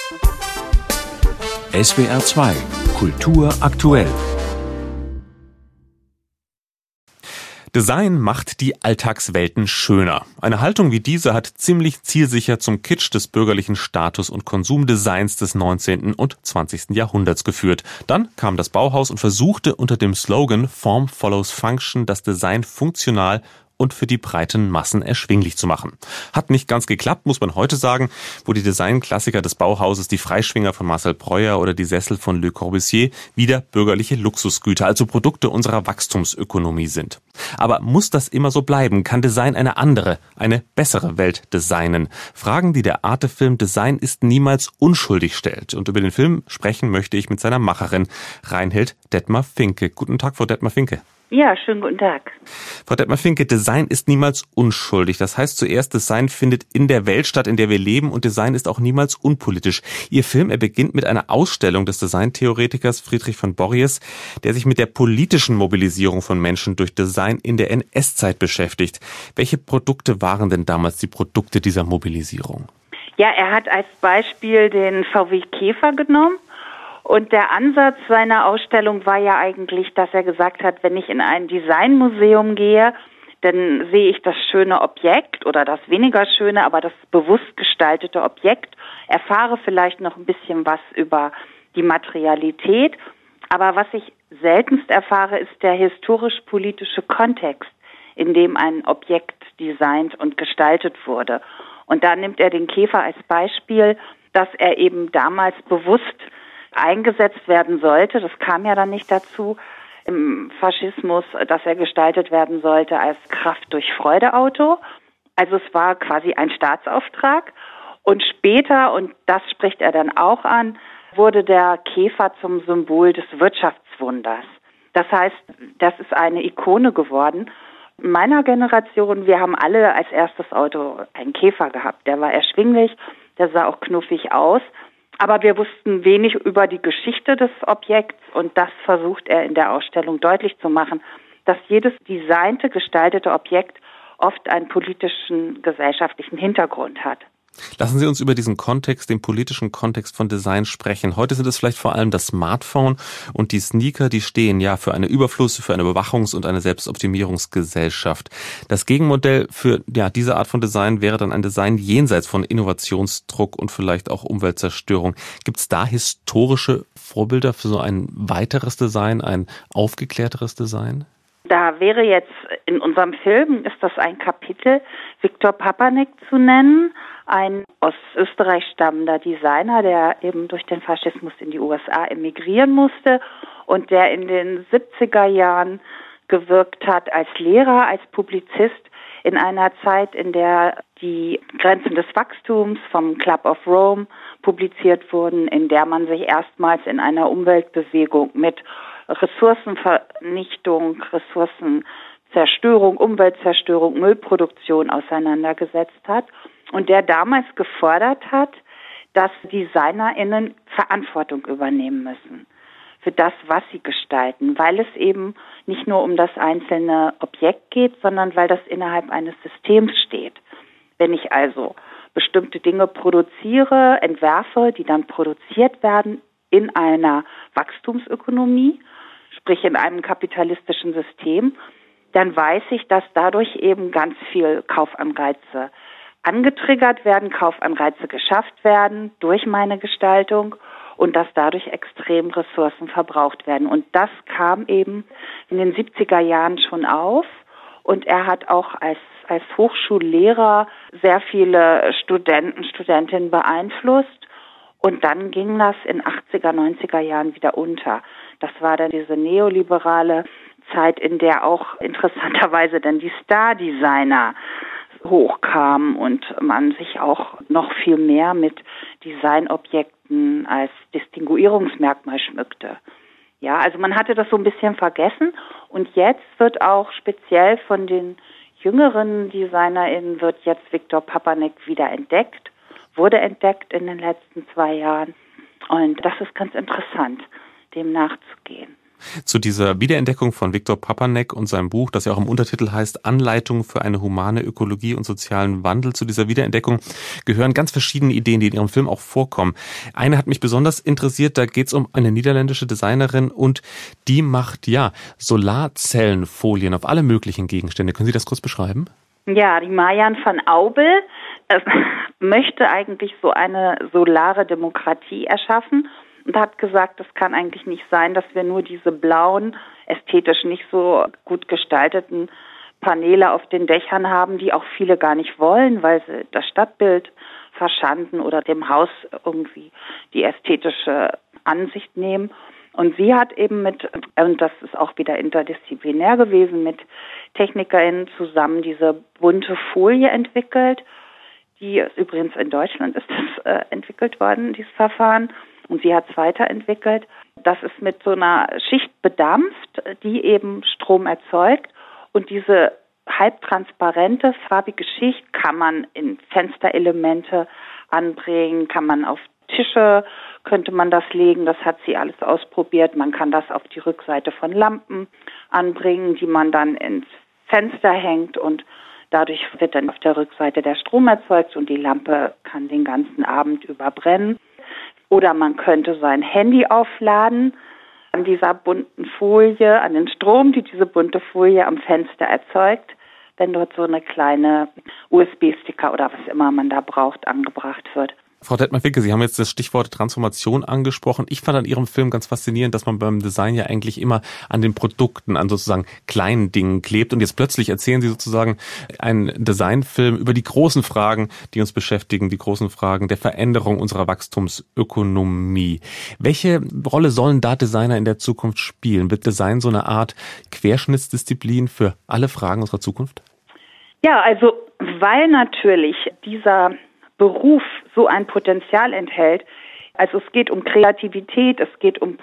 SWR 2 Kultur aktuell. Design macht die Alltagswelten schöner. Eine Haltung wie diese hat ziemlich zielsicher zum Kitsch des bürgerlichen Status- und Konsumdesigns des 19. und 20. Jahrhunderts geführt. Dann kam das Bauhaus und versuchte unter dem Slogan Form follows Function das Design funktional und für die breiten Massen erschwinglich zu machen. Hat nicht ganz geklappt, muss man heute sagen, wo die Designklassiker des Bauhauses, die Freischwinger von Marcel Breuer oder die Sessel von Le Corbusier, wieder bürgerliche Luxusgüter, also Produkte unserer Wachstumsökonomie sind. Aber muss das immer so bleiben? Kann Design eine andere, eine bessere Welt designen? Fragen, die der Arte-Film Design ist niemals unschuldig stellt. Und über den Film sprechen möchte ich mit seiner Macherin, Reinhild Detmar-Finke. Guten Tag, Frau Detmar-Finke. Ja, schönen guten Tag. Frau Detmar-Finke, Design ist niemals unschuldig. Das heißt zuerst, Design findet in der Welt statt, in der wir leben, und Design ist auch niemals unpolitisch. Ihr Film, er beginnt mit einer Ausstellung des Designtheoretikers Friedrich von Borries, der sich mit der politischen Mobilisierung von Menschen durch Design in der NS-Zeit beschäftigt. Welche Produkte waren denn damals die Produkte dieser Mobilisierung? Ja, er hat als Beispiel den VW Käfer genommen. Und der Ansatz seiner Ausstellung war ja eigentlich, dass er gesagt hat, wenn ich in ein Designmuseum gehe, dann sehe ich das schöne Objekt oder das weniger schöne, aber das bewusst gestaltete Objekt, erfahre vielleicht noch ein bisschen was über die Materialität. Aber was ich seltenst erfahre, ist der historisch-politische Kontext, in dem ein Objekt designt und gestaltet wurde. Und da nimmt er den Käfer als Beispiel, dass er eben damals bewusst eingesetzt werden sollte. Das kam ja dann nicht dazu im Faschismus, dass er gestaltet werden sollte als Kraft durch Freude-Auto. Also es war quasi ein Staatsauftrag. Und später, und das spricht er dann auch an, wurde der Käfer zum Symbol des Wirtschaftswunders. Das heißt, das ist eine Ikone geworden. In meiner Generation, wir haben alle als erstes Auto einen Käfer gehabt. Der war erschwinglich, der sah auch knuffig aus. Aber wir wussten wenig über die Geschichte des Objekts, und das versucht er in der Ausstellung deutlich zu machen, dass jedes designte, gestaltete Objekt oft einen politischen, gesellschaftlichen Hintergrund hat. Lassen Sie uns über diesen Kontext, den politischen Kontext von Design sprechen. Heute sind es vielleicht vor allem das Smartphone und die Sneaker, die stehen ja für eine Überfluss, für eine Überwachungs- und eine Selbstoptimierungsgesellschaft. Das Gegenmodell für diese Art von Design wäre dann ein Design jenseits von Innovationsdruck und vielleicht auch Umweltzerstörung. Gibt es da historische Vorbilder für so ein weiteres Design, ein aufgeklärteres Design? Da wäre jetzt in unserem Film, ist das ein Kapitel, Viktor Papanek zu nennen, ein aus Österreich stammender Designer, der eben durch den Faschismus in die USA emigrieren musste und der in den 70er Jahren gewirkt hat als Lehrer, als Publizist in einer Zeit, in der die Grenzen des Wachstums vom Club of Rome publiziert wurden, in der man sich erstmals in einer Umweltbewegung mit Ressourcenvernichtung, Ressourcenzerstörung, Umweltzerstörung, Müllproduktion auseinandergesetzt hat und der damals gefordert hat, dass DesignerInnen Verantwortung übernehmen müssen für das, was sie gestalten, weil es eben nicht nur um das einzelne Objekt geht, sondern weil das innerhalb eines Systems steht. Wenn ich also bestimmte Dinge produziere, entwerfe, die dann produziert werden in einer Wachstumsökonomie, sprich in einem kapitalistischen System, dann weiß ich, dass dadurch eben ganz viel Kaufanreize angetriggert werden, Kaufanreize geschafft werden durch meine Gestaltung und dass dadurch extrem Ressourcen verbraucht werden. Und das kam eben in den 70er Jahren schon auf, und er hat auch als Hochschullehrer sehr viele Studentinnen beeinflusst. Und dann ging das in 80er, 90er Jahren wieder unter. Das war dann diese neoliberale Zeit, in der auch interessanterweise dann die Star-Designer hochkamen und man sich auch noch viel mehr mit Designobjekten als Distinguierungsmerkmal schmückte. Ja, also man hatte das so ein bisschen vergessen, und jetzt wird auch speziell von den jüngeren DesignerInnen wird jetzt Viktor Papanek wieder entdeckt, wurde entdeckt in den letzten 2 Jahren, und das ist ganz interessant, dem nachzugehen. Zu dieser Wiederentdeckung von Viktor Papanek und seinem Buch, das ja auch im Untertitel heißt Anleitung für eine humane Ökologie und sozialen Wandel, zu dieser Wiederentdeckung gehören ganz verschiedene Ideen, die in Ihrem Film auch vorkommen. Eine hat mich besonders interessiert, da geht es um eine niederländische Designerin und die macht Solarzellenfolien auf alle möglichen Gegenstände. Können Sie das kurz beschreiben? Ja, die Marjan van Aubel möchte eigentlich so eine solare Demokratie erschaffen und hat gesagt, es kann eigentlich nicht sein, dass wir nur diese blauen, ästhetisch nicht so gut gestalteten Paneele auf den Dächern haben, die auch viele gar nicht wollen, weil sie das Stadtbild verschanden oder dem Haus irgendwie die ästhetische Ansicht nehmen. Und sie hat eben und das ist auch wieder interdisziplinär gewesen, mit TechnikerInnen zusammen diese bunte Folie entwickelt. Die ist übrigens in Deutschland ist das entwickelt worden, dieses Verfahren. Und sie hat es weiterentwickelt. Das ist mit so einer Schicht bedampft, die eben Strom erzeugt. Und diese halbtransparente, farbige Schicht kann man in Fensterelemente anbringen, kann man auf Tische, könnte man das legen. Das hat sie alles ausprobiert. Man kann das auf die Rückseite von Lampen anbringen, die man dann ins Fenster hängt. Und dadurch wird dann auf der Rückseite der Strom erzeugt und die Lampe kann den ganzen Abend über brennen. Oder man könnte sein Handy aufladen an dieser bunten Folie, an den Strom, die diese bunte Folie am Fenster erzeugt, wenn dort so eine kleine USB-Sticker oder was immer man da braucht, angebracht wird. Frau Detmer-Wilke, Sie haben jetzt das Stichwort Transformation angesprochen. Ich fand an Ihrem Film ganz faszinierend, dass man beim Design ja eigentlich immer an den Produkten, an sozusagen kleinen Dingen klebt. Und jetzt plötzlich erzählen Sie sozusagen einen Designfilm über die großen Fragen, die uns beschäftigen, die großen Fragen der Veränderung unserer Wachstumsökonomie. Welche Rolle sollen da Designer in der Zukunft spielen? Wird Design so eine Art Querschnittsdisziplin für alle Fragen unserer Zukunft? Ja, also weil natürlich dieser Beruf so ein Potenzial enthält. Also es geht um Kreativität, es geht um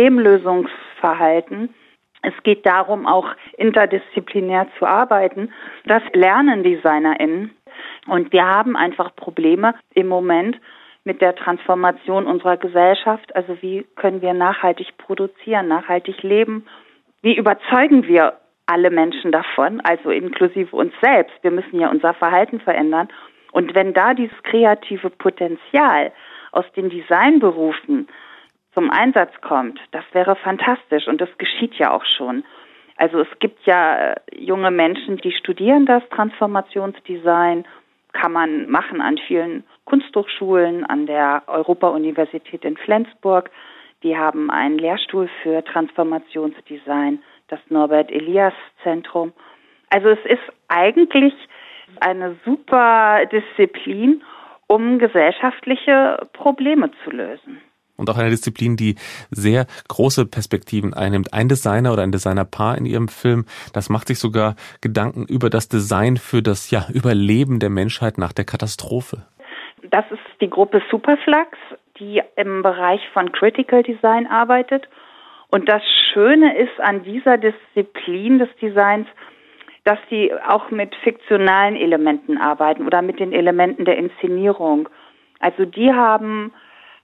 Problemlösungsverhalten, es geht darum, auch interdisziplinär zu arbeiten. Das lernen DesignerInnen. Und wir haben einfach Probleme im Moment mit der Transformation unserer Gesellschaft. Also wie können wir nachhaltig produzieren, nachhaltig leben? Wie überzeugen wir alle Menschen davon, also inklusive uns selbst? Wir müssen ja unser Verhalten verändern. Und wenn da dieses kreative Potenzial aus den Designberufen zum Einsatz kommt, das wäre fantastisch und das geschieht ja auch schon. Also es gibt ja junge Menschen, die studieren das Transformationsdesign, kann man machen an vielen Kunsthochschulen, an der Europa-Universität in Flensburg. Die haben einen Lehrstuhl für Transformationsdesign, das Norbert-Elias-Zentrum. Also es ist eigentlich eine super Disziplin, um gesellschaftliche Probleme zu lösen. Und auch eine Disziplin, die sehr große Perspektiven einnimmt. Ein Designer oder ein Designerpaar in Ihrem Film, das macht sich sogar Gedanken über das Design für das Überleben der Menschheit nach der Katastrophe. Das ist die Gruppe Superflux, die im Bereich von Critical Design arbeitet. Und das Schöne ist an dieser Disziplin des Designs, dass sie auch mit fiktionalen Elementen arbeiten oder mit den Elementen der Inszenierung. Also die haben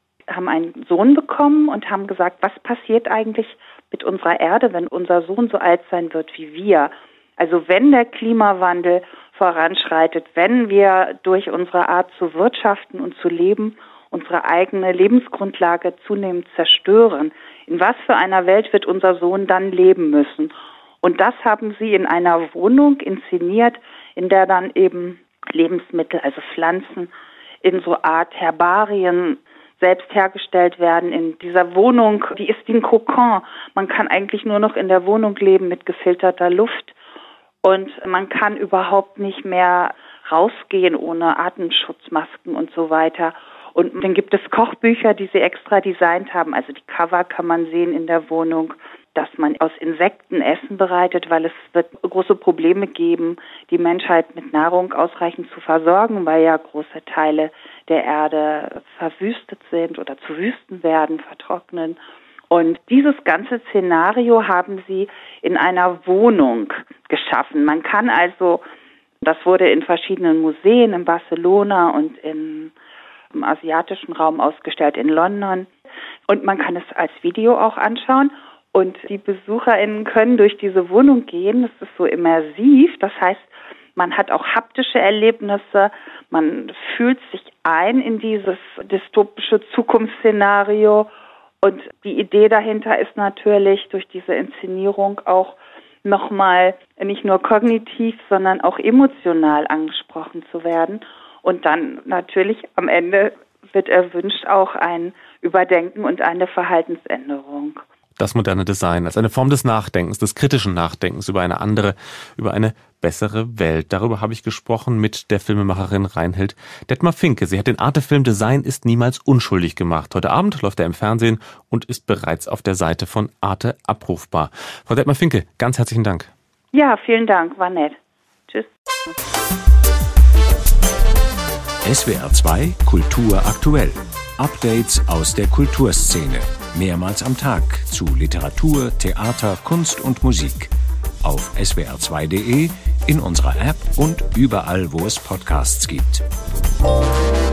einen Sohn bekommen und haben gesagt, was passiert eigentlich mit unserer Erde, wenn unser Sohn so alt sein wird wie wir? Also wenn der Klimawandel voranschreitet, wenn wir durch unsere Art zu wirtschaften und zu leben unsere eigene Lebensgrundlage zunehmend zerstören, in was für einer Welt wird unser Sohn dann leben müssen? Und das haben sie in einer Wohnung inszeniert, in der dann eben Lebensmittel, also Pflanzen, in so Art Herbarien selbst hergestellt werden. In dieser Wohnung, die ist wie ein Kokon. Man kann eigentlich nur noch in der Wohnung leben mit gefilterter Luft. Und man kann überhaupt nicht mehr rausgehen ohne Atemschutzmasken und so weiter. Und dann gibt es Kochbücher, die sie extra designt haben. Also die Cover kann man sehen in der Wohnung, dass man aus Insekten Essen bereitet, weil es wird große Probleme geben, die Menschheit mit Nahrung ausreichend zu versorgen, weil ja große Teile der Erde verwüstet sind oder zu Wüsten werden, vertrocknen. Und dieses ganze Szenario haben sie in einer Wohnung geschaffen. Man kann also, das wurde in verschiedenen Museen in Barcelona und im asiatischen Raum ausgestellt in London. Und man kann es als Video auch anschauen. Und die BesucherInnen können durch diese Wohnung gehen. Das ist so immersiv. Das heißt, man hat auch haptische Erlebnisse. Man fühlt sich ein in dieses dystopische Zukunftsszenario. Und die Idee dahinter ist natürlich, durch diese Inszenierung auch nochmal nicht nur kognitiv, sondern auch emotional angesprochen zu werden. Und dann natürlich am Ende wird erwünscht auch ein Überdenken und eine Verhaltensänderung. Das moderne Design als eine Form des Nachdenkens, des kritischen Nachdenkens über eine andere, über eine bessere Welt. Darüber habe ich gesprochen mit der Filmemacherin Reinhild Detmar-Finke. Sie hat den Arte-Film Design ist niemals unschuldig gemacht. Heute Abend läuft er im Fernsehen und ist bereits auf der Seite von Arte abrufbar. Frau Detmar-Finke, ganz herzlichen Dank. Ja, vielen Dank, war nett. Tschüss. SWR 2 Kultur aktuell. Updates aus der Kulturszene. Mehrmals am Tag zu Literatur, Theater, Kunst und Musik. Auf swr2.de, in unserer App und überall, wo es Podcasts gibt.